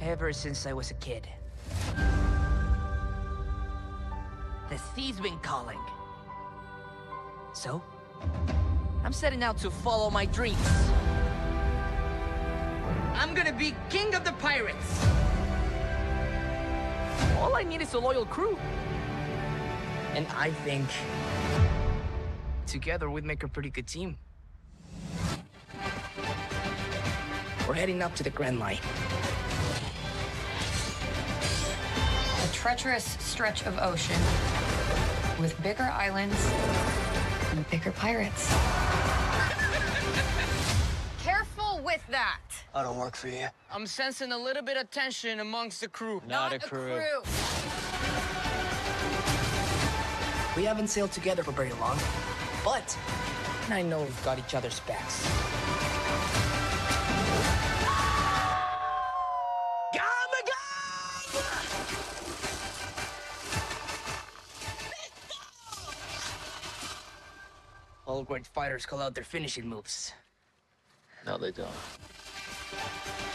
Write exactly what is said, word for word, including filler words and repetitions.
ever since I was a kid. The sea's been calling. So, I'm setting out to follow my dreams. I'm gonna be king of the pirates. All I need is a loyal crew. And I think together we'd make a pretty good team. We're heading up to the Grand Line. A treacherous stretch of ocean with bigger islands and bigger pirates. Careful with that. I don't work for you. I'm sensing a little bit of tension amongst the crew. Not, a crew. We haven't sailed together for very long, but I know we've got each other's backs. All great fighters call out their finishing moves. No, they don't.